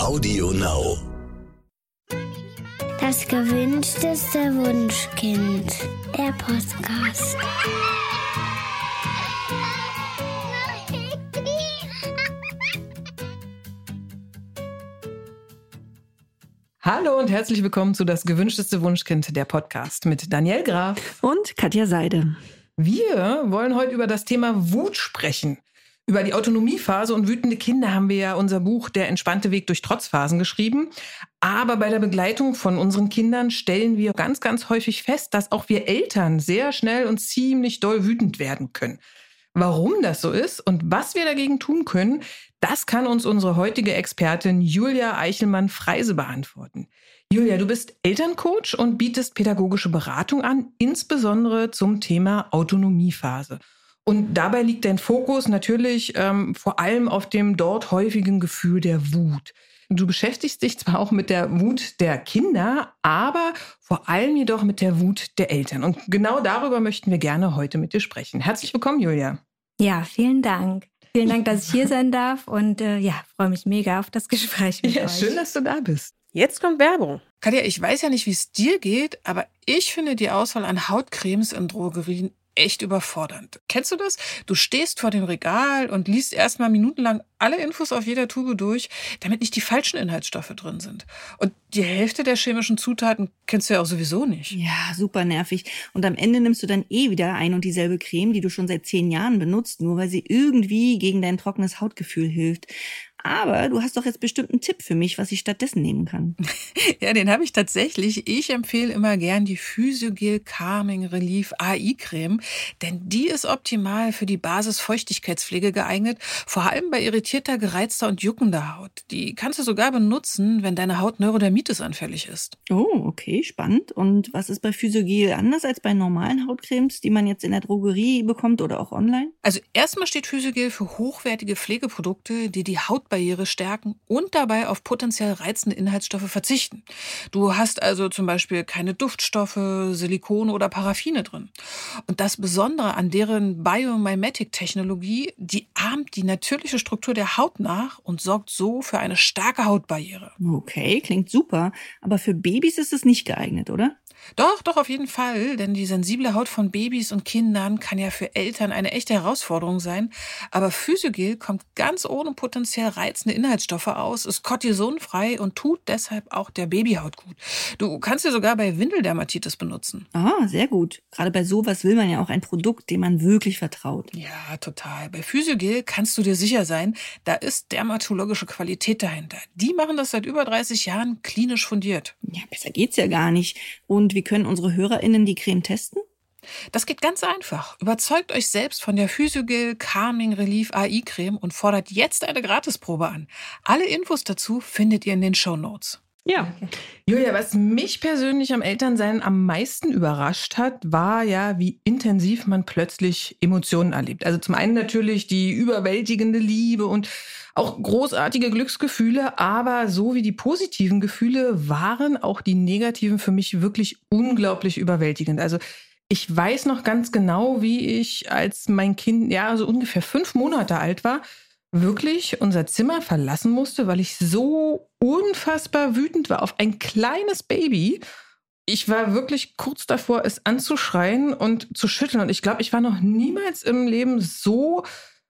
Audio Now. Das gewünschteste Wunschkind, der Podcast. Hallo und herzlich willkommen zu Das gewünschteste Wunschkind, der Podcast mit Danielle Graf und Katja Seide. Wir wollen heute über das Thema Wut sprechen. Über die Autonomiephase und wütende Kinder haben wir ja unser Buch Der entspannte Weg durch Trotzphasen geschrieben. Aber bei der Begleitung von unseren Kindern stellen wir ganz, ganz häufig fest, dass auch wir Eltern sehr schnell und ziemlich doll wütend werden können. Warum das so ist und was wir dagegen tun können, das kann uns unsere heutige Expertin Julia Eichelmann-Freise beantworten. Julia, du bist Elterncoach und bietest pädagogische Beratung an, insbesondere zum Thema Autonomiephase. Und dabei liegt dein Fokus natürlich vor allem auf dem dort häufigen Gefühl der Wut. Du beschäftigst dich zwar auch mit der Wut der Kinder, aber vor allem jedoch mit der Wut der Eltern. Und genau darüber möchten wir gerne heute mit dir sprechen. Herzlich willkommen, Julia. Ja, vielen Dank. Vielen Dank, dass ich hier sein darf und freue mich mega auf das Gespräch mit euch. Schön, dass du da bist. Jetzt kommt Werbung. Katja, ich weiß ja nicht, wie es dir geht, aber ich finde die Auswahl an Hautcremes in Drogerien echt überfordernd. Kennst du das? Du stehst vor dem Regal und liest erstmal minutenlang alle Infos auf jeder Tube durch, damit nicht die falschen Inhaltsstoffe drin sind. Und die Hälfte der chemischen Zutaten kennst du ja auch sowieso nicht. Ja, super nervig. Und am Ende nimmst du dann wieder ein und dieselbe Creme, die du schon seit 10 Jahren benutzt, nur weil sie irgendwie gegen dein trockenes Hautgefühl hilft. Aber du hast doch jetzt bestimmt einen Tipp für mich, was ich stattdessen nehmen kann. Ja, den habe ich tatsächlich. Ich empfehle immer gern die Physiogel Calming Relief AI Creme, denn die ist optimal für die Basisfeuchtigkeitspflege geeignet, vor allem bei irritierter, gereizter und juckender Haut. Die kannst du sogar benutzen, wenn deine Haut Neurodermitis anfällig ist. Oh, okay, spannend. Und was ist bei Physiogel anders als bei normalen Hautcremes, die man jetzt in der Drogerie bekommt oder auch online? Also erstmal steht Physiogel für hochwertige Pflegeprodukte, die die Hautbarriere stärken und dabei auf potenziell reizende Inhaltsstoffe verzichten. Du hast also zum Beispiel keine Duftstoffe, Silikone oder Paraffine drin. Und das Besondere an deren Biomimetic-Technologie, die ahmt die natürliche Struktur der Haut nach und sorgt so für eine starke Hautbarriere. Okay, klingt super. Aber für Babys ist es nicht geeignet, oder? Doch, auf jeden Fall, denn die sensible Haut von Babys und Kindern kann ja für Eltern eine echte Herausforderung sein. Aber Physiogel kommt ganz ohne potenziell reizende Inhaltsstoffe aus, ist kortisonfrei und tut deshalb auch der Babyhaut gut. Du kannst sie sogar bei Windeldermatitis benutzen. Ah, sehr gut. Gerade bei sowas will man ja auch ein Produkt, dem man wirklich vertraut. Ja, total. Bei Physiogel kannst du dir sicher sein, da ist dermatologische Qualität dahinter. Die machen das seit über 30 Jahren klinisch fundiert. Ja, besser geht's ja gar nicht. Und wie können unsere HörerInnen die Creme testen? Das geht ganz einfach. Überzeugt euch selbst von der Physiogel Calming Relief AI Creme und fordert jetzt eine Gratisprobe an. Alle Infos dazu findet ihr in den Shownotes. Ja. Julia, was mich persönlich am Elternsein am meisten überrascht hat, war ja, wie intensiv man plötzlich Emotionen erlebt. Also zum einen natürlich die überwältigende Liebe und auch großartige Glücksgefühle, aber so wie die positiven Gefühle waren auch die negativen für mich wirklich unglaublich überwältigend. Also ich weiß noch ganz genau, wie ich, als mein Kind so ungefähr 5 Monate alt war, wirklich unser Zimmer verlassen musste, weil ich so unfassbar wütend war auf ein kleines Baby. Ich war wirklich kurz davor, es anzuschreien und zu schütteln. Und ich glaube, ich war noch niemals im Leben so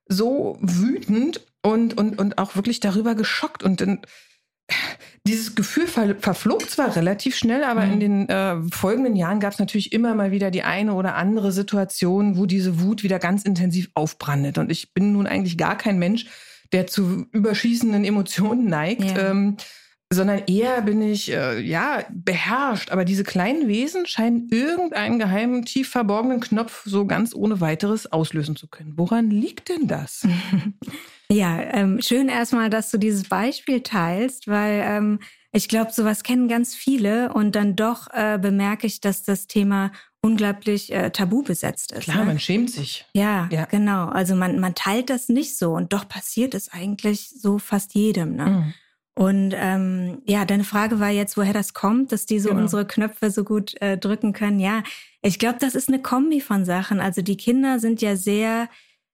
wütend und auch wirklich darüber geschockt. Und dann, dieses Gefühl verflog zwar relativ schnell, aber in den folgenden Jahren gab es natürlich immer mal wieder die eine oder andere Situation, wo diese Wut wieder ganz intensiv aufbrandet. Und ich bin nun eigentlich gar kein Mensch, der zu überschießenden Emotionen neigt, sondern eher bin ich beherrscht. Aber diese kleinen Wesen scheinen irgendeinen geheimen, tief verborgenen Knopf so ganz ohne weiteres auslösen zu können. Woran liegt denn das? Ja, schön erstmal, dass du dieses Beispiel teilst, weil ich glaube, sowas kennen ganz viele und dann doch bemerke ich, dass das Thema unglaublich tabu besetzt ist. Klar, man schämt sich. Ja, genau. Also man teilt das nicht so und doch passiert es eigentlich so fast jedem. Ne? Mhm. Und deine Frage war jetzt, woher das kommt, dass die so unsere Knöpfe so gut drücken können. Ja, ich glaube, das ist eine Kombi von Sachen. Also die Kinder sind ja sehr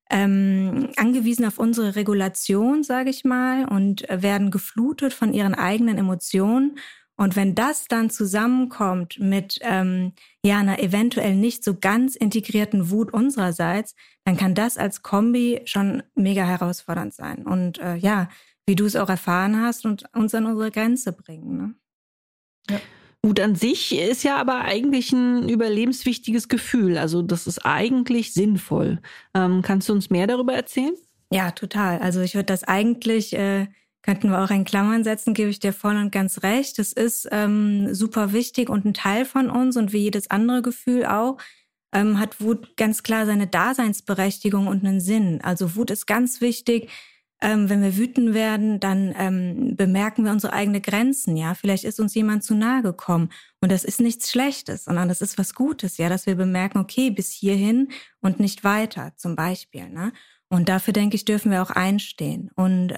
angewiesen auf unsere Regulation, sage ich mal, und werden geflutet von ihren eigenen Emotionen. Und wenn das dann zusammenkommt mit einer eventuell nicht so ganz integrierten Wut unsererseits, dann kann das als Kombi schon mega herausfordernd sein. Und wie du es auch erfahren hast, und uns an unsere Grenze bringen. Ne? Ja. Wut an sich ist ja aber eigentlich ein überlebenswichtiges Gefühl. Also das ist eigentlich sinnvoll. Kannst du uns mehr darüber erzählen? Ja, total. Also ich würde das eigentlich, könnten wir auch in Klammern setzen, gebe ich dir voll und ganz recht. Das ist super wichtig und ein Teil von uns und wie jedes andere Gefühl auch, hat Wut ganz klar seine Daseinsberechtigung und einen Sinn. Also Wut ist ganz wichtig. Wenn wir wütend werden, dann bemerken wir unsere eigenen Grenzen, ja. Vielleicht ist uns jemand zu nahe gekommen und das ist nichts Schlechtes, sondern das ist was Gutes, ja, dass wir bemerken, okay, bis hierhin und nicht weiter, zum Beispiel, ne. Und dafür, denke ich, dürfen wir auch einstehen. Und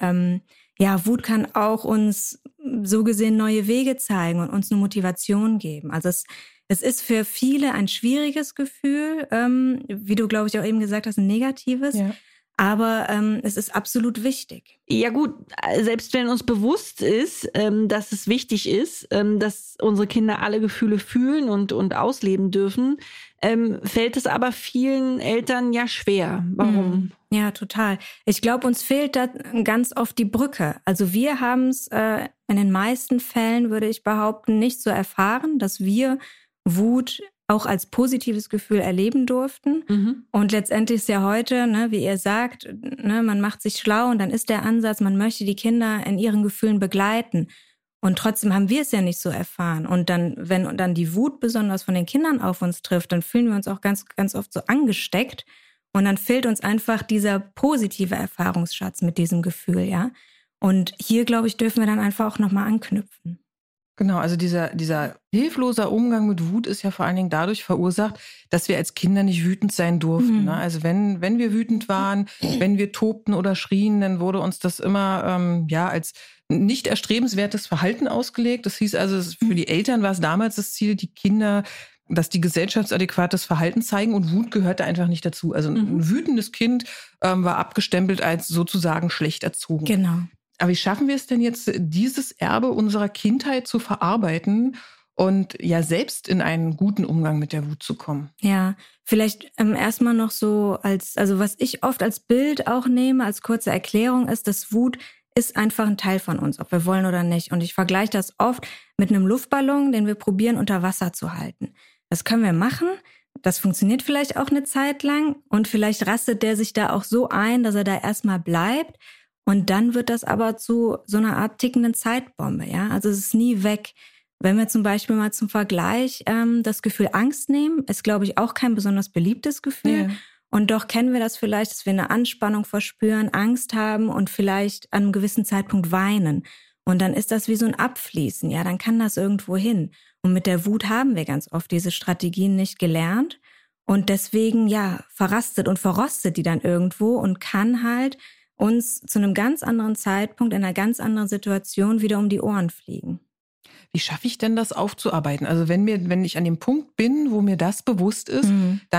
Wut kann auch uns so gesehen neue Wege zeigen und uns eine Motivation geben. Also es ist für viele ein schwieriges Gefühl, wie du, glaube ich, auch eben gesagt hast, ein negatives. Ja. Aber es ist absolut wichtig. Ja gut, selbst wenn uns bewusst ist, dass es wichtig ist, dass unsere Kinder alle Gefühle fühlen und ausleben dürfen, fällt es aber vielen Eltern ja schwer. Warum? Ja, total. Ich glaube, uns fehlt da ganz oft die Brücke. Also wir haben es in den meisten Fällen, würde ich behaupten, nicht so erfahren, dass wir Wut auch als positives Gefühl erleben durften. Mhm. Und letztendlich ist ja heute, ne, wie ihr sagt, ne, man macht sich schlau und dann ist der Ansatz, man möchte die Kinder in ihren Gefühlen begleiten. Und trotzdem haben wir es ja nicht so erfahren. Und dann, wenn dann die Wut besonders von den Kindern auf uns trifft, dann fühlen wir uns auch ganz, ganz oft so angesteckt. Und dann fehlt uns einfach dieser positive Erfahrungsschatz mit diesem Gefühl, ja. Und hier, glaube ich, dürfen wir dann einfach auch nochmal anknüpfen. Genau, also dieser hilfloser Umgang mit Wut ist ja vor allen Dingen dadurch verursacht, dass wir als Kinder nicht wütend sein durften. Ne? Also wenn wir wütend waren, wenn wir tobten oder schrien, dann wurde uns das immer als nicht erstrebenswertes Verhalten ausgelegt. Das hieß also, für die Eltern war es damals das Ziel, die Kinder, dass die gesellschaftsadäquates Verhalten zeigen, und Wut gehörte einfach nicht dazu. Also ein wütendes Kind war abgestempelt als sozusagen schlecht erzogen. Genau. Aber wie schaffen wir es denn jetzt, dieses Erbe unserer Kindheit zu verarbeiten und ja selbst in einen guten Umgang mit der Wut zu kommen? Ja, vielleicht erstmal noch so also was ich oft als Bild auch nehme, als kurze Erklärung ist, dass Wut ist einfach ein Teil von uns, ob wir wollen oder nicht. Und ich vergleiche das oft mit einem Luftballon, den wir probieren unter Wasser zu halten. Das können wir machen. Das funktioniert vielleicht auch eine Zeit lang und vielleicht rastet der sich da auch so ein, dass er da erstmal bleibt. Und dann wird das aber zu so einer Art tickenden Zeitbombe, ja. Also es ist nie weg. Wenn wir zum Beispiel mal zum Vergleich das Gefühl Angst nehmen, ist, glaube ich, auch kein besonders beliebtes Gefühl. Ja. Und doch kennen wir das vielleicht, dass wir eine Anspannung verspüren, Angst haben und vielleicht an einem gewissen Zeitpunkt weinen. Und dann ist das wie so ein Abfließen, ja, dann kann das irgendwo hin. Und mit der Wut haben wir ganz oft diese Strategien nicht gelernt. Und deswegen, ja, verrastet und verrostet die dann irgendwo und kann halt uns zu einem ganz anderen Zeitpunkt, in einer ganz anderen Situation wieder um die Ohren fliegen. Wie schaffe ich denn das aufzuarbeiten? Also wenn ich an dem Punkt bin, wo mir das bewusst ist,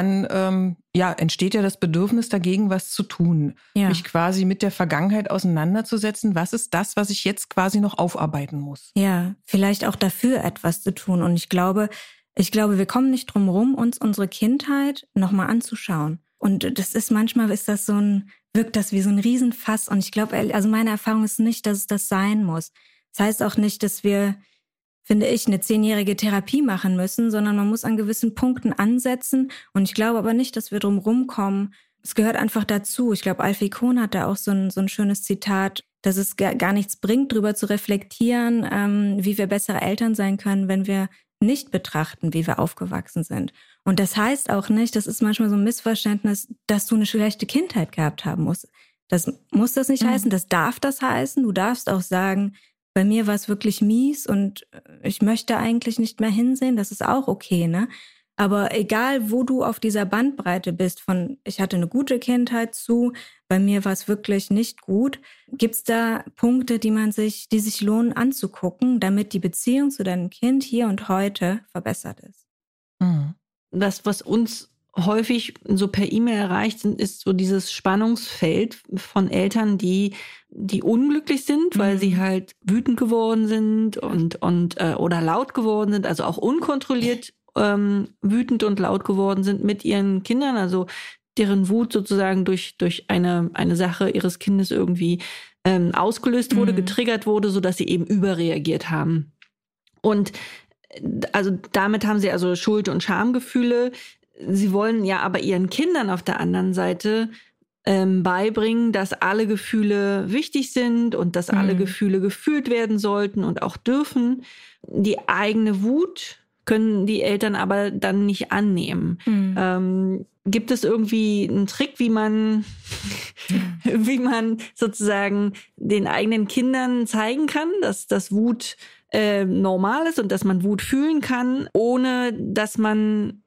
dann entsteht ja das Bedürfnis dagegen, was zu tun. Ja. Mich quasi mit der Vergangenheit auseinanderzusetzen. Was ist das, was ich jetzt quasi noch aufarbeiten muss? Ja, vielleicht auch dafür etwas zu tun. Und ich glaube, wir kommen nicht drum rum, uns unsere Kindheit nochmal anzuschauen. Und das ist manchmal wirkt das wie so ein Riesenfass. Und ich glaube, also meine Erfahrung ist nicht, dass es das sein muss. Das heißt auch nicht, dass wir, finde ich, eine 10-jährige Therapie machen müssen, sondern man muss an gewissen Punkten ansetzen. Und ich glaube aber nicht, dass wir drum rumkommen. Es gehört einfach dazu. Ich glaube, Alfie Kohn hat da auch so ein schönes Zitat, dass es gar nichts bringt, darüber zu reflektieren, wie wir bessere Eltern sein können, wenn wir nicht betrachten, wie wir aufgewachsen sind. Und das heißt auch nicht, das ist manchmal so ein Missverständnis, dass du eine schlechte Kindheit gehabt haben musst. Das muss das nicht heißen, das darf das heißen. Du darfst auch sagen, bei mir war es wirklich mies und ich möchte eigentlich nicht mehr hinsehen, das ist auch okay, ne? Aber egal, wo du auf dieser Bandbreite bist, von ich hatte eine gute Kindheit zu, bei mir war es wirklich nicht gut, gibt's da Punkte, die sich lohnen anzugucken, damit die Beziehung zu deinem Kind hier und heute verbessert ist. Das, was uns häufig so per E-Mail erreicht sind, ist so dieses Spannungsfeld von Eltern, die unglücklich sind, weil sie halt wütend geworden sind und oder laut geworden sind, also auch unkontrolliert wütend und laut geworden sind mit ihren Kindern, also deren Wut sozusagen durch eine Sache ihres Kindes irgendwie ausgelöst wurde, getriggert wurde, sodass sie eben überreagiert haben. Und also damit haben sie also Schuld- und Schamgefühle. Sie wollen ja aber ihren Kindern auf der anderen Seite beibringen, dass alle Gefühle wichtig sind und dass alle Gefühle gefühlt werden sollten und auch dürfen. Die eigene Wut können die Eltern aber dann nicht annehmen. Gibt es irgendwie einen Trick, wie man sozusagen den eigenen Kindern zeigen kann, dass das Wut normal ist und dass man Wut fühlen kann, ohne dass man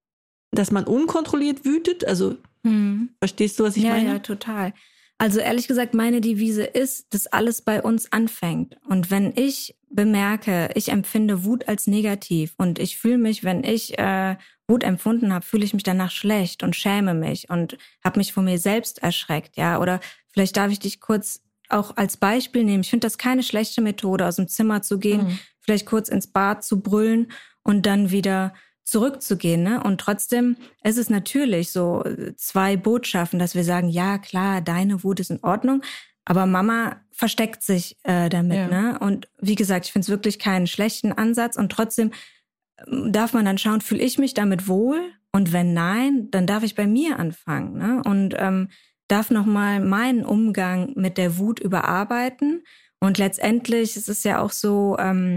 unkontrolliert wütet? Also verstehst du, was ich meine? Ja, total. Also ehrlich gesagt, meine Devise ist, dass alles bei uns anfängt. Und wenn ich bemerke, ich empfinde Wut als negativ und ich fühle mich, wenn ich Wut empfunden habe, fühle ich mich danach schlecht und schäme mich und habe mich vor mir selbst erschreckt, ja. Oder vielleicht darf ich dich kurz auch als Beispiel nehmen. Ich finde das keine schlechte Methode, aus dem Zimmer zu gehen, vielleicht kurz ins Bad zu brüllen und dann wieder zurückzugehen, ne? Und trotzdem ist es natürlich so 2 Botschaften, dass wir sagen, ja klar, deine Wut ist in Ordnung, aber Mama versteckt sich damit, ne? Und wie gesagt, ich finde es wirklich keinen schlechten Ansatz und trotzdem darf man dann schauen, fühle ich mich damit wohl? Und wenn nein, dann darf ich bei mir anfangen, ne? Und darf nochmal meinen Umgang mit der Wut überarbeiten. Und letztendlich, es ist ja auch so,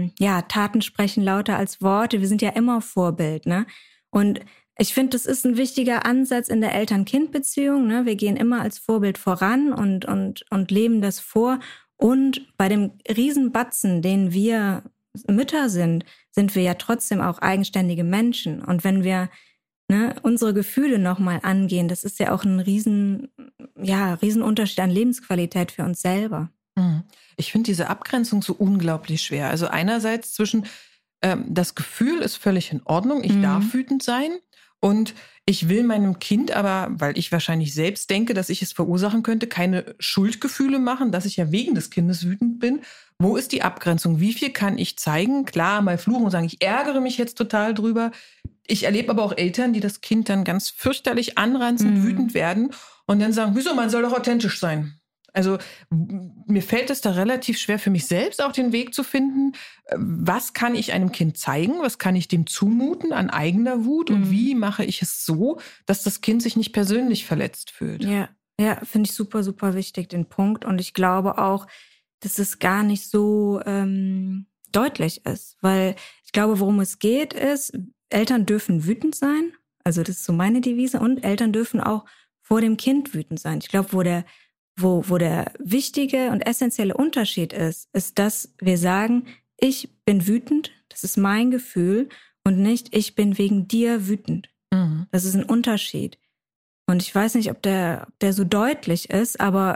Taten sprechen lauter als Worte. Wir sind ja immer Vorbild, ne? Und ich finde, das ist ein wichtiger Ansatz in der Eltern-Kind-Beziehung, ne? Wir gehen immer als Vorbild voran und leben das vor. Und bei dem Riesenbatzen, den wir Mütter sind wir ja trotzdem auch eigenständige Menschen. Und wenn wir unsere Gefühle nochmal angehen, das ist ja auch ein Riesenunterschied an Lebensqualität für uns selber. Ich finde diese Abgrenzung so unglaublich schwer. Also einerseits zwischen das Gefühl ist völlig in Ordnung, ich darf wütend sein und ich will meinem Kind aber, weil ich wahrscheinlich selbst denke, dass ich es verursachen könnte, keine Schuldgefühle machen, dass ich ja wegen des Kindes wütend bin. Wo ist die Abgrenzung? Wie viel kann ich zeigen? Klar, mal fluchen und sagen, ich ärgere mich jetzt total drüber. Ich erlebe aber auch Eltern, die das Kind dann ganz fürchterlich anranzend wütend werden und dann sagen, wieso, man soll doch authentisch sein. Also mir fällt es da relativ schwer für mich selbst auch den Weg zu finden, was kann ich einem Kind zeigen, was kann ich dem zumuten an eigener Wut und wie mache ich es so, dass das Kind sich nicht persönlich verletzt fühlt. Ja, finde ich super, super wichtig, den Punkt. Und ich glaube auch, dass es gar nicht so deutlich ist, weil ich glaube, worum es geht ist, Eltern dürfen wütend sein, also das ist so meine Devise, und Eltern dürfen auch vor dem Kind wütend sein. Ich glaube, wo der wichtige und essentielle Unterschied ist, dass wir sagen, ich bin wütend, das ist mein Gefühl und nicht, ich bin wegen dir wütend. Das ist ein Unterschied. Und ich weiß nicht, ob der so deutlich ist, aber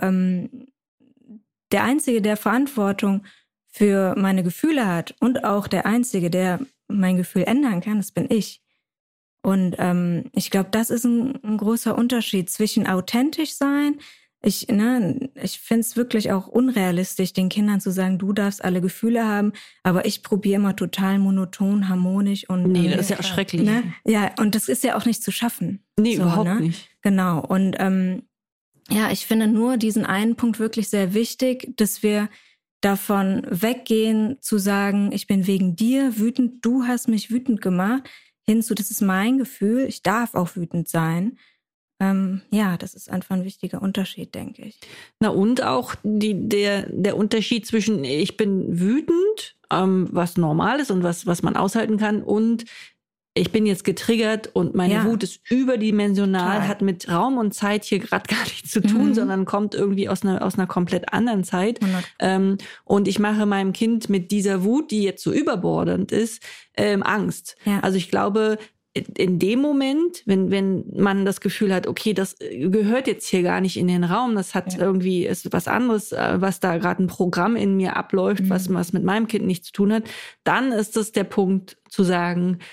der Einzige, der Verantwortung für meine Gefühle hat und auch der Einzige, der mein Gefühl ändern kann, das bin ich. Und ich glaube, das ist ein großer Unterschied zwischen authentisch sein. Ich finde es wirklich auch unrealistisch, den Kindern zu sagen, du darfst alle Gefühle haben, aber ich probiere immer total monoton, harmonisch und nee, das ist ja auch schrecklich. Ne? Ja, und das ist ja auch nicht zu schaffen. Nee, so, überhaupt nicht. Genau. Und ich finde nur diesen einen Punkt wirklich sehr wichtig, dass wir davon weggehen, zu sagen, ich bin wegen dir wütend, du hast mich wütend gemacht, hinzu, das ist mein Gefühl, ich darf auch wütend sein. Das ist einfach ein wichtiger Unterschied, denke ich. Na und auch der Unterschied zwischen ich bin wütend, was normal ist und was man aushalten kann, und ich bin jetzt getriggert und meine Wut ist überdimensional, hat mit Raum und Zeit hier gerade gar nichts zu tun, sondern kommt irgendwie aus einer komplett anderen Zeit. Und ich mache meinem Kind mit dieser Wut, die jetzt so überbordend ist, Angst. Ja. Also ich glaube, in dem Moment, wenn man das Gefühl hat, okay, das gehört jetzt hier gar nicht in den Raum, das hat irgendwie, ist was anderes, was da gerade ein Programm in mir abläuft, was mit meinem Kind nichts zu tun hat, dann ist das der Punkt zu sagen,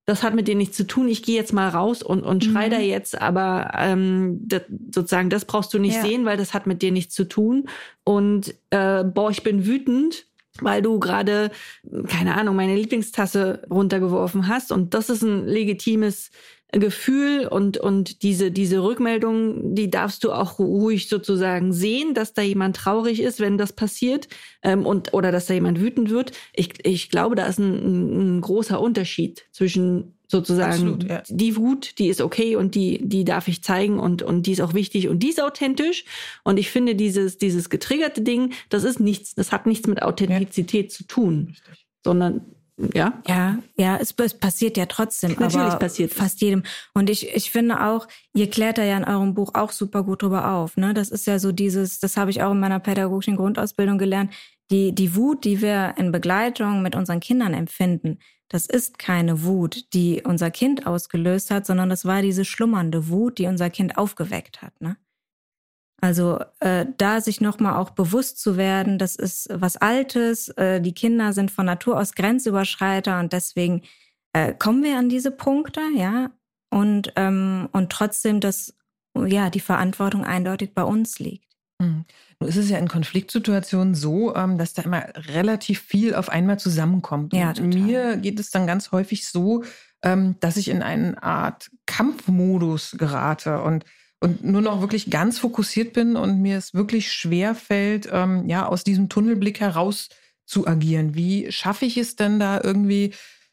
das hat mit dir nichts zu tun, ich gehe jetzt mal raus und schrei da jetzt, aber sozusagen, das brauchst du nicht sehen, weil das hat mit dir nichts zu tun. Und ich bin wütend, weil du gerade, keine Ahnung, meine Lieblingstasse runtergeworfen hast. Und das ist ein legitimes Gefühl und diese Rückmeldung, die darfst du auch ruhig sozusagen sehen, dass da jemand traurig ist, wenn das passiert, oder dass da jemand wütend wird. Ich glaube, da ist ein großer Unterschied zwischen sozusagen die Wut, die ist okay und die darf ich zeigen und die ist auch wichtig und die ist authentisch. Und ich finde, dieses getriggerte Ding, das hat nichts mit Authentizität zu tun, sondern ja, es passiert ja trotzdem. Natürlich aber passiert es. Fast jedem. Und ich finde auch, ihr klärt da ja in eurem Buch auch super gut drüber auf. Ne? Das ist ja so das habe ich auch in meiner pädagogischen Grundausbildung gelernt, die Wut, die wir in Begleitung mit unseren Kindern empfinden, das ist keine Wut, die unser Kind ausgelöst hat, sondern das war diese schlummernde Wut, die unser Kind aufgeweckt hat. Ne? Also da sich nochmal auch bewusst zu werden, das ist was Altes, die Kinder sind von Natur aus Grenzüberschreiter und deswegen kommen wir an diese Punkte, ja, und trotzdem, dass die Verantwortung eindeutig bei uns liegt. Nun ist es ja in Konfliktsituationen so, dass da immer relativ viel auf einmal zusammenkommt. Ja, und total. mir geht es dann ganz häufig so, dass ich in eine Art Kampfmodus gerate und nur noch wirklich ganz fokussiert bin und mir es wirklich schwer fällt, aus diesem Tunnelblick heraus zu agieren. Wie schaffe ich es denn da irgendwie,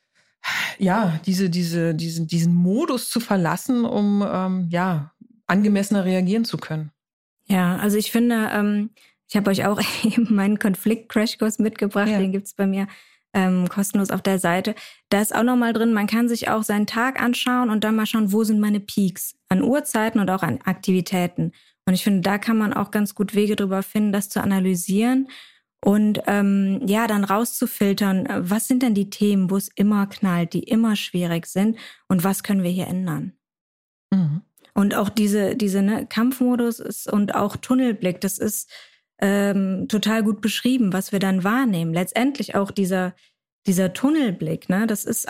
diesen Modus zu verlassen, um angemessener reagieren zu können? Ja, also ich finde, ich habe euch auch eben meinen Konflikt-Crashkurs mitgebracht, den gibt's bei mir kostenlos auf der Seite. Da ist auch nochmal drin, man kann sich auch seinen Tag anschauen und dann mal schauen, wo sind meine Peaks an Uhrzeiten und auch an Aktivitäten. Und ich finde, da kann man auch ganz gut Wege drüber finden, das zu analysieren und dann rauszufiltern, was sind denn die Themen, wo es immer knallt, die immer schwierig sind und was können wir hier ändern. Mhm. Und auch diese Kampfmodus ist und auch Tunnelblick, das ist total gut beschrieben, was wir dann wahrnehmen. Letztendlich auch dieser Tunnelblick, ne, es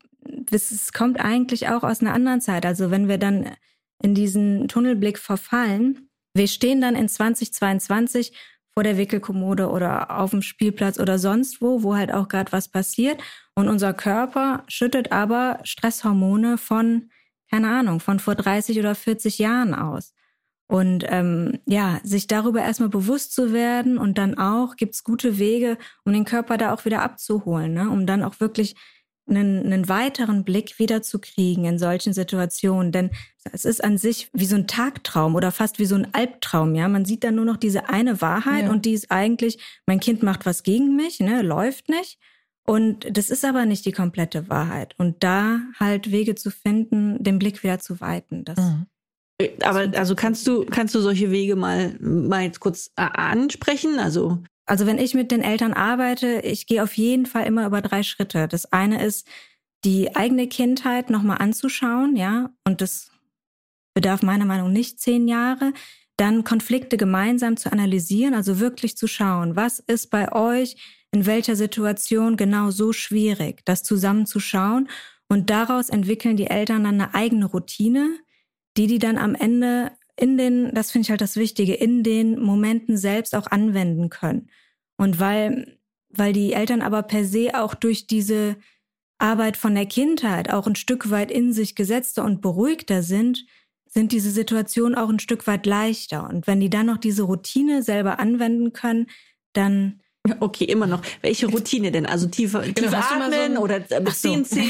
kommt eigentlich auch aus einer anderen Zeit. Also wenn wir dann in diesen Tunnelblick verfallen, wir stehen dann in 2022 vor der Wickelkommode oder auf dem Spielplatz oder sonst wo halt auch gerade was passiert und unser Körper schüttet aber Stresshormone von, keine Ahnung, von vor 30 oder 40 Jahren aus. Und sich darüber erstmal bewusst zu werden und dann auch gibt's gute Wege, um den Körper da auch wieder abzuholen, ne? Um dann auch wirklich einen weiteren Blick wieder zu kriegen in solchen Situationen. Denn es ist an sich wie so ein Tagtraum oder fast wie so ein Albtraum. Ja, man sieht dann nur noch diese eine Wahrheit und die ist eigentlich, mein Kind macht was gegen mich, ne, läuft nicht. Und das ist aber nicht die komplette Wahrheit. Und da halt Wege zu finden, den Blick wieder zu weiten, das. Aber also kannst du solche Wege mal jetzt kurz ansprechen? Also wenn ich mit den Eltern arbeite, ich gehe auf jeden Fall immer über 3 Schritte. Das eine ist, die eigene Kindheit nochmal anzuschauen, ja, und das bedarf meiner Meinung nach nicht 10 Jahre. Dann Konflikte gemeinsam zu analysieren, also wirklich zu schauen, was ist bei euch in welcher Situation genau so schwierig, das zusammenzuschauen. Und daraus entwickeln die Eltern dann eine eigene Routine, die dann am Ende das finde ich halt das Wichtige, in den Momenten selbst auch anwenden können. Und weil die Eltern aber per se auch durch diese Arbeit von der Kindheit auch ein Stück weit in sich gesetzter und beruhigter sind diese Situationen auch ein Stück weit leichter. Und wenn die dann noch diese Routine selber anwenden können, dann... Okay, immer noch. Welche Routine denn? Also tief atmen oder mit 10 Zählen?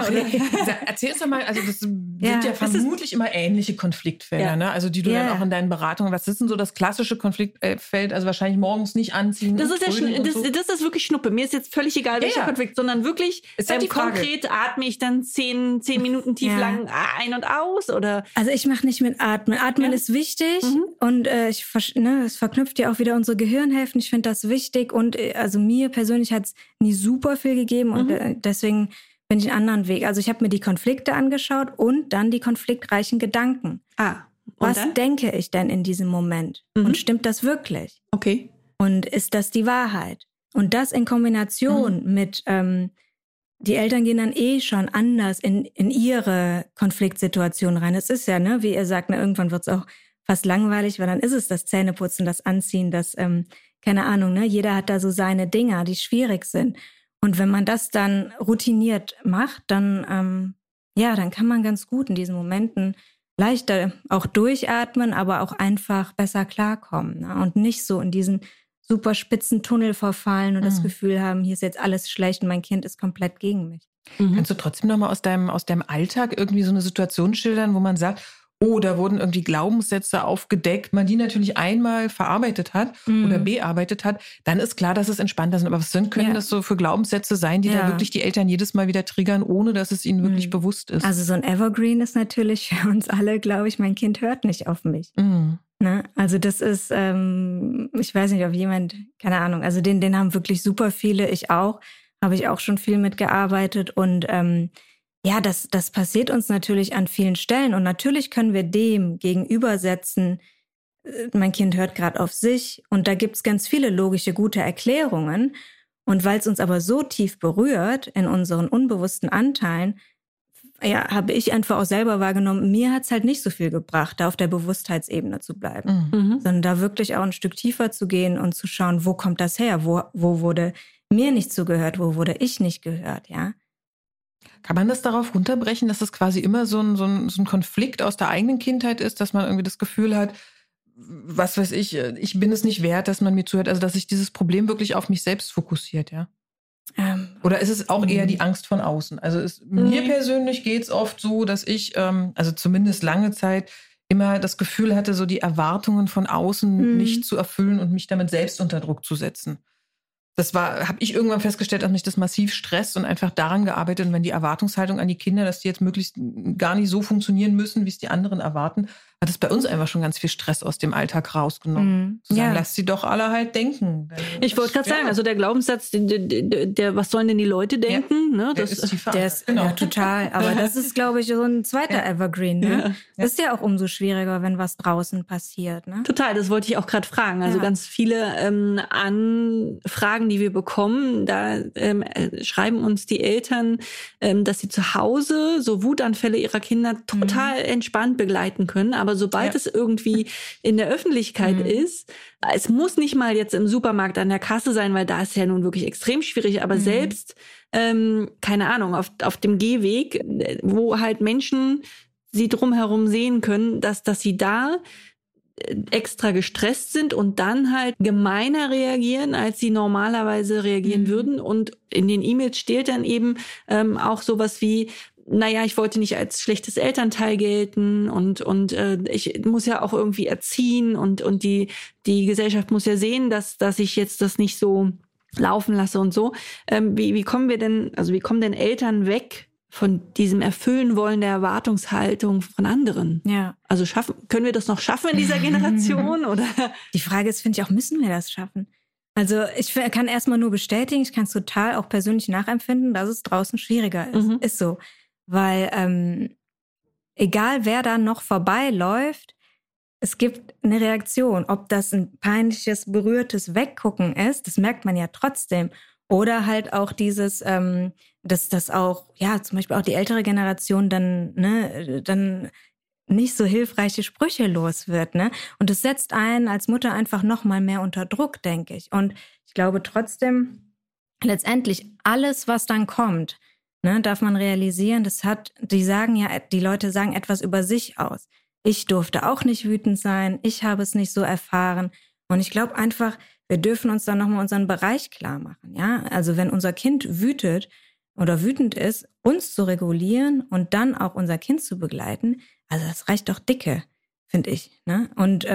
Erzähl uns doch mal, also das sind ja vermutlich immer ähnliche Konfliktfelder, ne? Also die du dann auch in deinen Beratungen, was ist denn so das klassische Konfliktfeld? Also wahrscheinlich morgens nicht anziehen. Das ist das ist wirklich Schnuppe. Mir ist jetzt völlig egal, welcher Konflikt, sondern wirklich konkret atme ich dann 10 Minuten tief lang ein und aus oder? Also ich mache nicht mit Atmen. Atmen ist wichtig und es verknüpft ja auch wieder unsere Gehirnhälften. Ich finde das wichtig und also mir persönlich hat es nie super viel gegeben und deswegen bin ich einen anderen Weg. Also ich habe mir die Konflikte angeschaut und dann die konfliktreichen Gedanken. Was denke ich denn in diesem Moment? Und stimmt das wirklich? Okay. Und ist das die Wahrheit? Und das in Kombination mit die Eltern gehen dann schon anders in ihre Konfliktsituation rein. Es ist ja, ne, wie ihr sagt, irgendwann wird es auch fast langweilig, weil dann ist es das Zähneputzen, das Anziehen, das, keine Ahnung, ne, jeder hat da so seine Dinger, die schwierig sind. Und wenn man das dann routiniert macht, dann, dann kann man ganz gut in diesen Momenten leichter auch durchatmen, aber auch einfach besser klarkommen, ne? Und nicht so in diesen super spitzen Tunnel verfallen und das Gefühl haben, hier ist jetzt alles schlecht und mein Kind ist komplett gegen mich. Kannst du trotzdem nochmal aus deinem Alltag irgendwie so eine Situation schildern, wo man sagt, oh, da wurden irgendwie Glaubenssätze aufgedeckt, man die natürlich einmal verarbeitet hat oder bearbeitet hat, dann ist klar, dass es entspannter sind. Aber was können das so für Glaubenssätze sein, die da wirklich die Eltern jedes Mal wieder triggern, ohne dass es ihnen wirklich bewusst ist? Also so ein Evergreen ist natürlich für uns alle, glaube ich, mein Kind hört nicht auf mich. Ne? Also das ist, ich weiß nicht, ob jemand, keine Ahnung, also den haben wirklich super viele, ich auch, habe ich auch schon viel mitgearbeitet und das passiert uns natürlich an vielen Stellen und natürlich können wir dem gegenübersetzen, mein Kind hört gerade auf sich und da gibt's ganz viele logische, gute Erklärungen und weil es uns aber so tief berührt in unseren unbewussten Anteilen, habe ich einfach auch selber wahrgenommen, mir hat's halt nicht so viel gebracht, da auf der Bewusstheitsebene zu bleiben, sondern da wirklich auch ein Stück tiefer zu gehen und zu schauen, wo kommt das her, wo wurde mir nicht zugehört, wo wurde ich nicht gehört, ja. Kann man das darauf runterbrechen, dass es quasi immer so ein Konflikt aus der eigenen Kindheit ist, dass man irgendwie das Gefühl hat, was weiß ich bin es nicht wert, dass man mir zuhört, also dass sich dieses Problem wirklich auf mich selbst fokussiert, ja? Oder ist es auch eher die Angst von außen? Also mir persönlich geht es oft so, dass ich, also zumindest lange Zeit, immer das Gefühl hatte, so die Erwartungen von außen nicht zu erfüllen und mich damit selbst unter Druck zu setzen. Das habe ich irgendwann festgestellt, dass mich das massiv stresst und einfach daran gearbeitet. Und wenn die Erwartungshaltung an die Kinder, dass die jetzt möglichst gar nicht so funktionieren müssen, wie es die anderen erwarten, hat es bei uns einfach schon ganz viel Stress aus dem Alltag rausgenommen. Zu sagen, lasst sie doch alle halt denken. Ich wollte gerade sagen, also der Glaubenssatz, der was sollen denn die Leute denken? Ja, ne? der ist tiefer. Der ist, ja, total. Aber das ist, glaube ich, so ein zweiter Evergreen. Ne? Ja. Das ist ja auch umso schwieriger, wenn was draußen passiert. Ne? Total, das wollte ich auch gerade fragen. Also ganz viele Anfragen, die wir bekommen, da schreiben uns die Eltern, dass sie zu Hause so Wutanfälle ihrer Kinder total entspannt begleiten können. Aber sobald es irgendwie in der Öffentlichkeit ist, es muss nicht mal jetzt im Supermarkt an der Kasse sein, weil da ist ja nun wirklich extrem schwierig, aber selbst, keine Ahnung, auf dem Gehweg, wo halt Menschen sie drumherum sehen können, dass sie da extra gestresst sind und dann halt gemeiner reagieren, als sie normalerweise reagieren würden. Und in den E-Mails steht dann eben auch sowas wie, naja, ich wollte nicht als schlechtes Elternteil gelten und ich muss ja auch irgendwie erziehen und die Gesellschaft muss ja sehen, dass ich jetzt das nicht so laufen lasse und so. Wie kommen denn Eltern weg von diesem Erfüllen wollen der Erwartungshaltung von anderen? Ja. Also können wir das noch schaffen in dieser Generation? Oder? Die Frage ist, finde ich auch, müssen wir das schaffen? Also ich kann erstmal nur bestätigen, ich kann es total auch persönlich nachempfinden, dass es draußen schwieriger ist. Ist so. Weil egal wer da noch vorbeiläuft, es gibt eine Reaktion. Ob das ein peinliches, berührtes Weggucken ist, das merkt man ja trotzdem. Oder halt auch dieses, dass das auch, ja, zum Beispiel auch die ältere Generation dann nicht so hilfreiche Sprüche los wird, ne? Und das setzt einen als Mutter einfach noch mal mehr unter Druck, denke ich. Und ich glaube trotzdem, letztendlich alles, was dann kommt, ne, darf man realisieren, die Leute sagen etwas über sich aus. Ich durfte auch nicht wütend sein, ich habe es nicht so erfahren. Und ich glaube einfach, wir dürfen uns dann nochmal unseren Bereich klar machen, ja? Also wenn unser Kind wütend ist, uns zu regulieren und dann auch unser Kind zu begleiten, also das reicht doch dicke, finde ich, ne? Und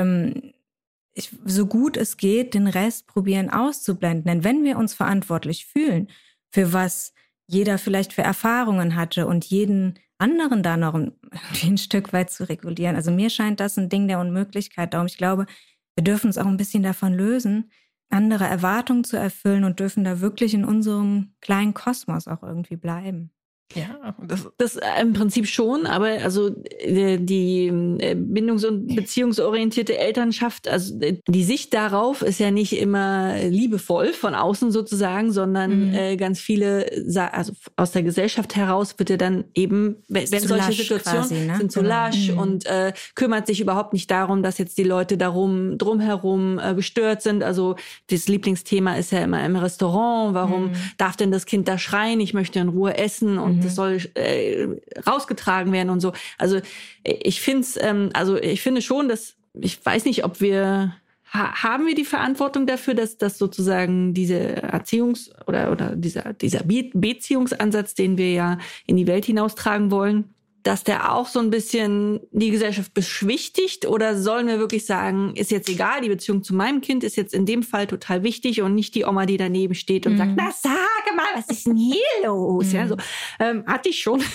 so gut es geht, den Rest probieren auszublenden. Denn wenn wir uns verantwortlich fühlen, für was jeder vielleicht für Erfahrungen hatte und jeden anderen da noch ein Stück weit zu regulieren. Also mir scheint das ein Ding der Unmöglichkeit. Darum, ich glaube, wir dürfen uns auch ein bisschen davon lösen, andere Erwartungen zu erfüllen und dürfen da wirklich in unserem kleinen Kosmos auch irgendwie bleiben. Ja, das im Prinzip schon, aber also die bindungs- und beziehungsorientierte Elternschaft, also die Sicht darauf ist ja nicht immer liebevoll von außen sozusagen, sondern ganz viele, also aus der Gesellschaft heraus wird ja dann eben, wenn solche Situationen quasi, ne? Sind zu lasch und kümmert sich überhaupt nicht darum, dass jetzt die Leute drumherum gestört sind. Also das Lieblingsthema ist ja immer im Restaurant, warum darf denn das Kind da schreien, ich möchte in Ruhe essen und das soll rausgetragen werden und so. Also ich finde schon, dass, ich weiß nicht, ob haben wir die Verantwortung dafür, dass sozusagen diese oder dieser Beziehungsansatz, den wir ja in die Welt hinaustragen wollen, dass der auch so ein bisschen die Gesellschaft beschwichtigt, oder sollen wir wirklich sagen, ist jetzt egal, die Beziehung zu meinem Kind ist jetzt in dem Fall total wichtig und nicht die Oma, die daneben steht und sagt, na sag mal, was ist denn hier los? Ja, so hatte ich schon.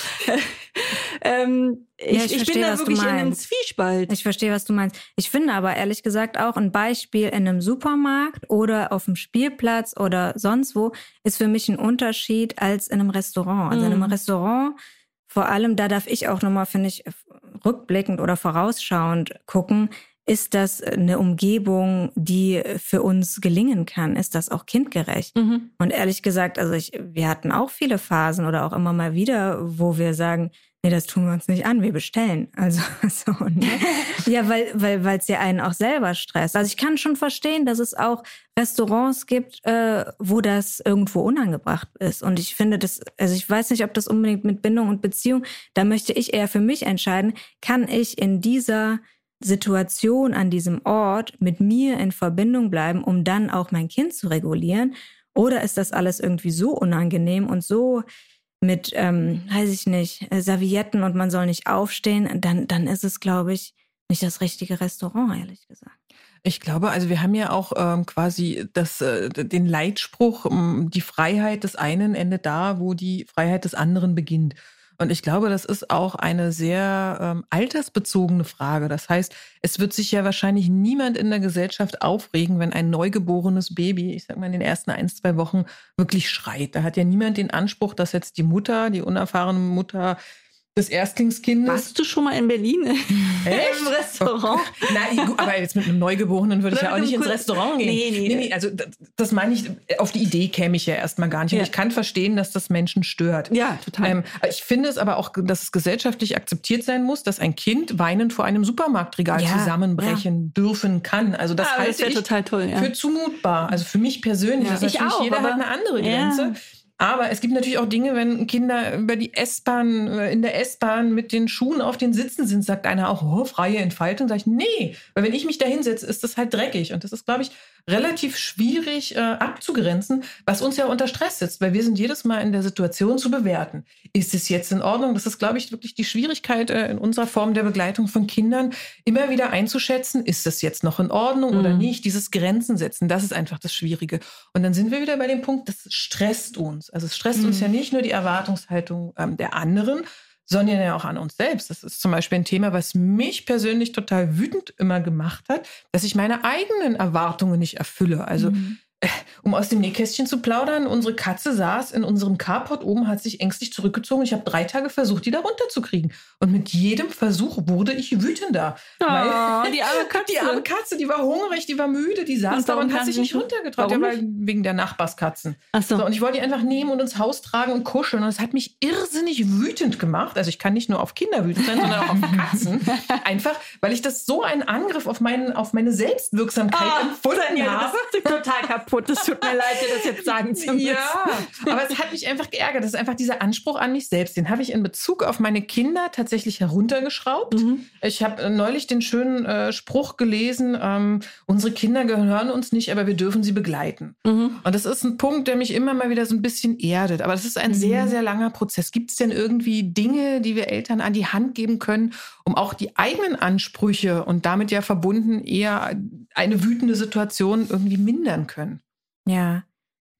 Ich bin da wirklich in einem Zwiespalt. Ich verstehe, was du meinst. Ich finde aber ehrlich gesagt auch ein Beispiel in einem Supermarkt oder auf dem Spielplatz oder sonst wo ist für mich ein Unterschied als in einem Restaurant. Also in einem Restaurant, vor allem, da darf ich auch nochmal, finde ich, rückblickend oder vorausschauend gucken, ist das eine Umgebung, die für uns gelingen kann? Ist das auch kindgerecht? Und ehrlich gesagt, also wir hatten auch viele Phasen oder auch immer mal wieder, wo wir sagen, nee, das tun wir uns nicht an, wir bestellen. Also so, ne? Ja, weil es ja einen auch selber stresst. Also ich kann schon verstehen, dass es auch Restaurants gibt, wo das irgendwo unangebracht ist. Und ich finde das, also ich weiß nicht, ob das unbedingt mit Bindung und Beziehung, da möchte ich eher für mich entscheiden, kann ich in dieser Situation an diesem Ort mit mir in Verbindung bleiben, um dann auch mein Kind zu regulieren? Oder ist das alles irgendwie so unangenehm und so mit, weiß ich nicht, Servietten und man soll nicht aufstehen, dann ist es, glaube ich, nicht das richtige Restaurant, ehrlich gesagt. Ich glaube, also wir haben ja auch quasi den Leitspruch, die Freiheit des einen endet da, wo die Freiheit des anderen beginnt. Und ich glaube, das ist auch eine sehr altersbezogene Frage. Das heißt, es wird sich ja wahrscheinlich niemand in der Gesellschaft aufregen, wenn ein neugeborenes Baby, ich sag mal in den ersten 1-2 Wochen, wirklich schreit. Da hat ja niemand den Anspruch, dass jetzt die Mutter, die unerfahrene Mutter des Erstlingskindes. Warst du schon mal in Berlin? Echt? Im Restaurant? Nein, aber jetzt mit einem Neugeborenen würde ich ja auch nicht ins Restaurant gehen. Nee, also das meine ich, auf die Idee käme ich ja erstmal gar nicht. Und ich kann verstehen, dass das Menschen stört. Ja, total. Ich finde es aber auch, dass es gesellschaftlich akzeptiert sein muss, dass ein Kind weinend vor einem Supermarktregal zusammenbrechen dürfen kann. Also das halte ich total toll, für zumutbar. Also für mich persönlich. Das ist natürlich, jeder hat eine andere Grenze. Aber es gibt natürlich auch Dinge, wenn Kinder in der S-Bahn mit den Schuhen auf den Sitzen sind, sagt einer auch, freie Entfaltung. Sag ich, nee, weil wenn ich mich da hinsetze, ist das halt dreckig. Und das ist, glaube ich, relativ schwierig abzugrenzen, was uns ja unter Stress setzt, weil wir sind jedes Mal in der Situation zu bewerten. Ist es jetzt in Ordnung? Das ist, glaube ich, wirklich die Schwierigkeit in unserer Form der Begleitung von Kindern, immer wieder einzuschätzen, ist das jetzt noch in Ordnung oder nicht? Dieses Grenzen setzen, das ist einfach das Schwierige. Und dann sind wir wieder bei dem Punkt, das stresst uns. Also es stresst uns ja nicht nur die Erwartungshaltung der anderen, sondern ja auch an uns selbst. Das ist zum Beispiel ein Thema, was mich persönlich total wütend immer gemacht hat, dass ich meine eigenen Erwartungen nicht erfülle. Also um aus dem Nähkästchen zu plaudern, unsere Katze saß in unserem Carport oben, hat sich ängstlich zurückgezogen. Ich habe 3 Tage versucht, die da runterzukriegen. Und mit jedem Versuch wurde ich wütender. Weil die arme Katze. Die arme Katze, die war hungrig, die war müde, die saß da und hat sich nicht runtergetraut. Ja, wegen der Nachbarskatzen. Ach so. Und ich wollte die einfach nehmen und ins Haus tragen und kuscheln. Und es hat mich irrsinnig wütend gemacht. Also ich kann nicht nur auf Kinder wütend sein, sondern auch auf Katzen. Einfach, weil ich das so einen Angriff auf meine Selbstwirksamkeit empfunden habe. Das macht dich total kaputt. Das tut mir leid, dir das jetzt sagen zu müssen. Ja, aber es hat mich einfach geärgert. Das ist einfach dieser Anspruch an mich selbst. Den habe ich in Bezug auf meine Kinder tatsächlich heruntergeschraubt. Ich habe neulich den schönen Spruch gelesen, unsere Kinder gehören uns nicht, aber wir dürfen sie begleiten. Und das ist ein Punkt, der mich immer mal wieder so ein bisschen erdet. Aber das ist ein sehr, sehr langer Prozess. Gibt es denn irgendwie Dinge, die wir Eltern an die Hand geben können, um auch die eigenen Ansprüche und damit ja verbunden eher eine wütende Situation irgendwie mindern können? Ja,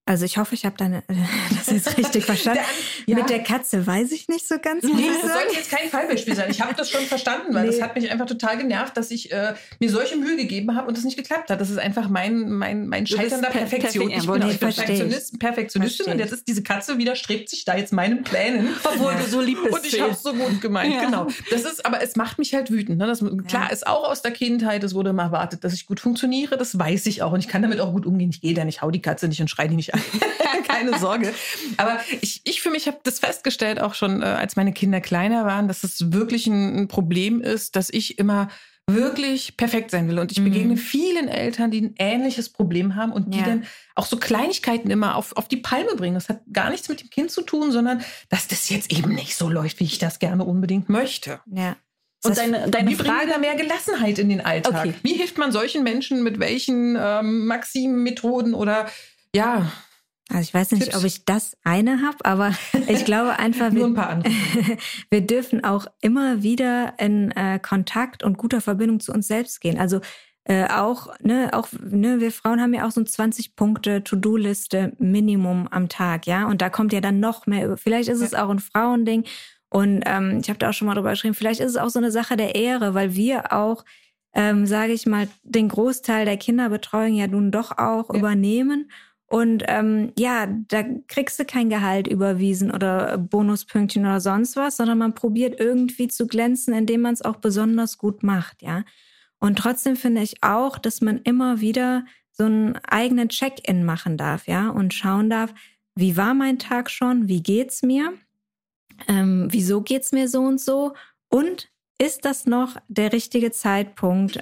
Also ich hoffe, ich habe das jetzt richtig verstanden. Mit der Katze weiß ich nicht so ganz. Nee, das sollte jetzt kein Fallbeispiel sein. Ich habe das schon verstanden, weil das hat mich einfach total genervt, dass ich mir solche Mühe gegeben habe und es nicht geklappt hat. Das ist einfach mein scheiternder Perfektion. Ich bin Perfektionistin und jetzt ist diese Katze widerstrebt sich da jetzt meinen Plänen. Obwohl du so lieb bist. Und ich habe es so gut gemeint, genau. Aber es macht mich halt wütend. Ne? Das, klar, ist auch aus der Kindheit, es wurde immer erwartet, dass ich gut funktioniere, das weiß ich auch. Und ich kann damit auch gut umgehen. Ich gehe da nicht, hau die Katze nicht und schreie die nicht an. Keine Sorge. Aber ich für mich habe das festgestellt, auch schon als meine Kinder kleiner waren, dass es wirklich ein Problem ist, dass ich immer wirklich perfekt sein will. Und ich begegne vielen Eltern, die ein ähnliches Problem haben und die dann auch so Kleinigkeiten immer auf die Palme bringen. Das hat gar nichts mit dem Kind zu tun, sondern dass das jetzt eben nicht so läuft, wie ich das gerne unbedingt möchte. Ja. Und deine Frage, da mehr Gelassenheit in den Alltag. Okay. Wie hilft man solchen Menschen mit welchen Maximen, Methoden oder Also ich weiß nicht, Tipps? Ob ich das eine habe, aber ich glaube einfach, nur ein paar andere. Wir dürfen auch immer wieder in Kontakt und guter Verbindung zu uns selbst gehen. Also wir Frauen haben ja auch so 20-Punkte-To-Do-Liste Minimum am Tag, ja. Und da kommt ja dann noch mehr. Vielleicht ist es auch ein Frauending. Und ich habe da auch schon mal drüber geschrieben, vielleicht ist es auch so eine Sache der Ehre, weil wir auch, sage ich mal, den Großteil der Kinderbetreuung ja nun doch auch übernehmen. Und da kriegst du kein Gehalt überwiesen oder Bonuspünktchen oder sonst was, sondern man probiert irgendwie zu glänzen, indem man es auch besonders gut macht, ja. Und trotzdem finde ich auch, dass man immer wieder so einen eigenen Check-in machen darf, ja, und schauen darf, wie war mein Tag schon, wie geht's mir? Wieso geht's mir so und so? Und ist das noch der richtige Zeitpunkt,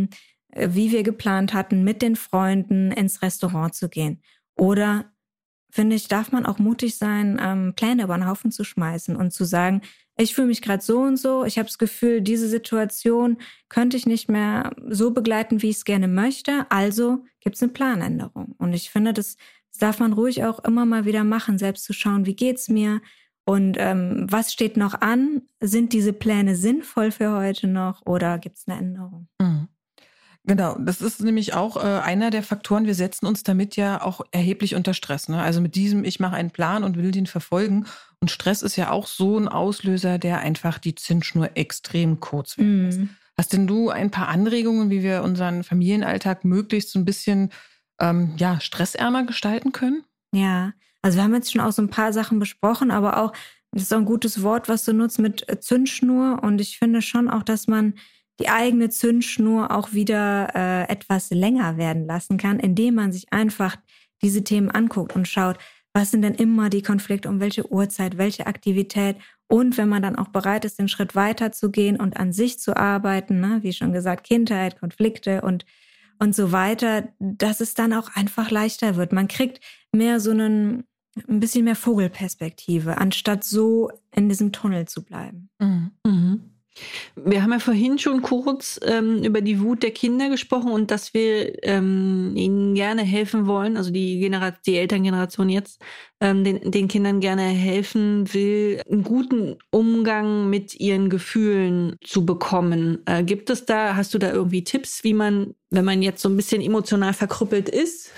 wie wir geplant hatten, mit den Freunden ins Restaurant zu gehen? Oder, finde ich, darf man auch mutig sein, Pläne über den Haufen zu schmeißen und zu sagen, ich fühle mich gerade so und so, ich habe das Gefühl, diese Situation könnte ich nicht mehr so begleiten, wie ich es gerne möchte, also gibt es eine Planänderung. Und ich finde, das darf man ruhig auch immer mal wieder machen, selbst zu schauen, wie geht's mir? Und was steht noch an? Sind diese Pläne sinnvoll für heute noch oder gibt es eine Änderung? Mhm. Genau, das ist nämlich auch einer der Faktoren, wir setzen uns damit ja auch erheblich unter Stress. Ne? Also mit diesem, ich mache einen Plan und will den verfolgen. Und Stress ist ja auch so ein Auslöser, der einfach die Zündschnur extrem kurz werden lässt. Hast denn du ein paar Anregungen, wie wir unseren Familienalltag möglichst so ein bisschen stressärmer gestalten können? Ja, also wir haben jetzt schon auch so ein paar Sachen besprochen, aber auch, das ist auch ein gutes Wort, was du nutzt mit Zündschnur. Und ich finde schon auch, dass man die eigene Zündschnur auch wieder etwas länger werden lassen kann, indem man sich einfach diese Themen anguckt und schaut, was sind denn immer die Konflikte, um welche Uhrzeit, welche Aktivität. Und wenn man dann auch bereit ist, den Schritt weiter zu gehen und an sich zu arbeiten, ne, wie schon gesagt, Kindheit, Konflikte und so weiter, dass es dann auch einfach leichter wird. Man kriegt mehr so ein bisschen mehr Vogelperspektive, anstatt so in diesem Tunnel zu bleiben. Mhm. Wir haben ja vorhin schon kurz über die Wut der Kinder gesprochen und dass wir ihnen gerne helfen wollen, also die Elterngeneration jetzt, den Kindern gerne helfen will, einen guten Umgang mit ihren Gefühlen zu bekommen. Hast du da irgendwie Tipps, wie man, wenn man jetzt so ein bisschen emotional verkrüppelt ist,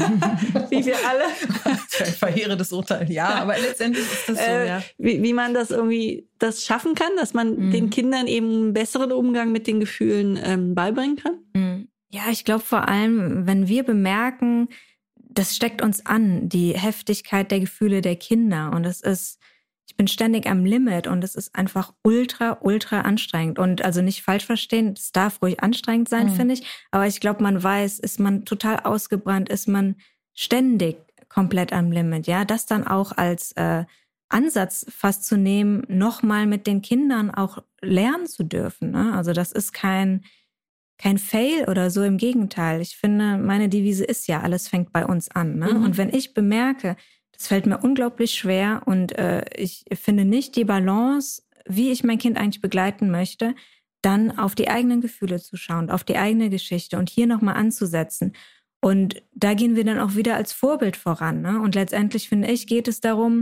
wie wir alle? Das ist ein verheerendes Urteil, ja, aber letztendlich ist das so, ja. Wie man das schaffen kann, dass man den Kindern eben einen besseren Umgang mit den Gefühlen beibringen kann? Ja, ich glaube vor allem, wenn wir bemerken, das steckt uns an, die Heftigkeit der Gefühle der Kinder. Und ich bin ständig am Limit und es ist einfach ultra, ultra anstrengend. Und also nicht falsch verstehen, es darf ruhig anstrengend sein, finde ich. Aber ich glaube, man weiß, ist man total ausgebrannt, ist man ständig komplett am Limit. Ja, das dann auch als Ansatz fast zu nehmen, nochmal mit den Kindern auch lernen zu dürfen. Ne? Also das ist kein Fail oder so, im Gegenteil. Ich finde, meine Devise ist ja, alles fängt bei uns an. Ne? Und wenn ich bemerke, das fällt mir unglaublich schwer und ich finde nicht die Balance, wie ich mein Kind eigentlich begleiten möchte, dann auf die eigenen Gefühle zu schauen, auf die eigene Geschichte und hier nochmal anzusetzen. Und da gehen wir dann auch wieder als Vorbild voran. Ne? Und letztendlich, finde ich, geht es darum,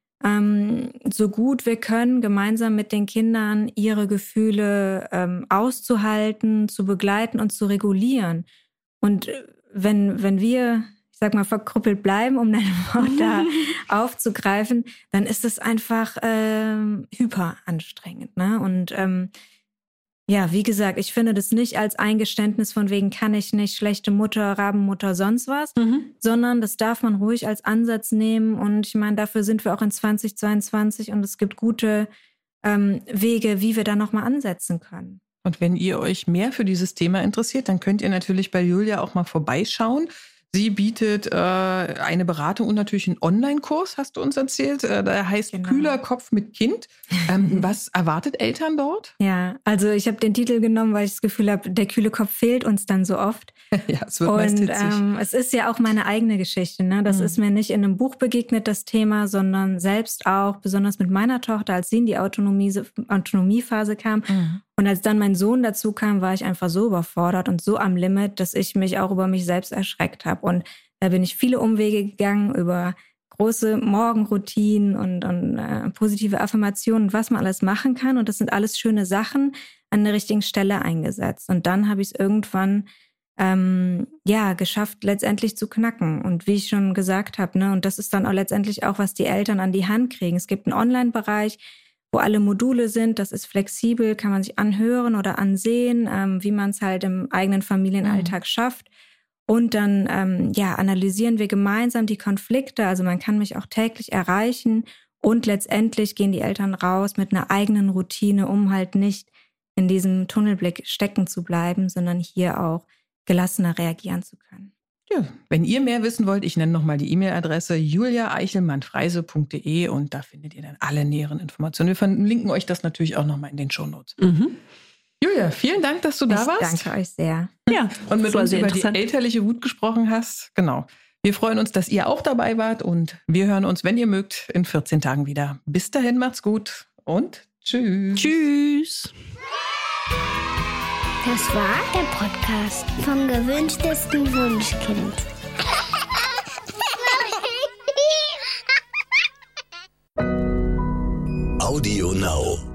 so gut wir können, gemeinsam mit den Kindern ihre Gefühle auszuhalten, zu begleiten und zu regulieren. Und wenn wir, ich sag mal, verkrüppelt bleiben, um deine Wort da aufzugreifen, dann ist es einfach hyper anstrengend. Ne? Und ja, wie gesagt, ich finde das nicht als Eingeständnis von wegen kann ich nicht, schlechte Mutter, Rabenmutter, sonst was, sondern das darf man ruhig als Ansatz nehmen. Und ich meine, dafür sind wir auch in 2022 und es gibt gute Wege, wie wir da nochmal ansetzen können. Und wenn ihr euch mehr für dieses Thema interessiert, dann könnt ihr natürlich bei Julia auch mal vorbeischauen. Sie bietet eine Beratung und natürlich einen Online-Kurs, hast du uns erzählt. Der heißt Kühler Kopf mit Kind. Was erwartet Eltern dort? Ja, also ich habe den Titel genommen, weil ich das Gefühl habe, der kühle Kopf fehlt uns dann so oft. Ja, es wird meist hitzig. Es ist ja auch meine eigene Geschichte. Ne? Das ist mir nicht in einem Buch begegnet, das Thema, sondern selbst auch, besonders mit meiner Tochter, als sie in die Autonomiephase kam. Und als dann mein Sohn dazu kam, war ich einfach so überfordert und so am Limit, dass ich mich auch über mich selbst erschreckt habe. Und da bin ich viele Umwege gegangen über große Morgenroutinen und positive Affirmationen, was man alles machen kann. Und das sind alles schöne Sachen an der richtigen Stelle eingesetzt. Und dann habe ich es irgendwann geschafft, letztendlich zu knacken. Und wie ich schon gesagt habe, ne, und das ist dann auch letztendlich auch, was die Eltern an die Hand kriegen. Es gibt einen Online-Bereich, wo alle Module sind, das ist flexibel, kann man sich anhören oder ansehen, wie man es halt im eigenen Familienalltag schafft. Und dann analysieren wir gemeinsam die Konflikte, also man kann mich auch täglich erreichen und letztendlich gehen die Eltern raus mit einer eigenen Routine, um halt nicht in diesem Tunnelblick stecken zu bleiben, sondern hier auch gelassener reagieren zu können. Ja, wenn ihr mehr wissen wollt, ich nenne nochmal die E-Mail-Adresse julia.eichelmann-freise.de und da findet ihr dann alle näheren Informationen. Wir verlinken euch das natürlich auch nochmal in den Shownotes. Julia, vielen Dank, dass du da warst. Ich danke euch sehr. Ja, und mit uns über die elterliche Wut gesprochen hast. Genau. Wir freuen uns, dass ihr auch dabei wart und wir hören uns, wenn ihr mögt, in 14 Tagen wieder. Bis dahin, macht's gut und tschüss. Tschüss. Das war der Podcast vom gewünschtesten Wunschkind. Audio Now.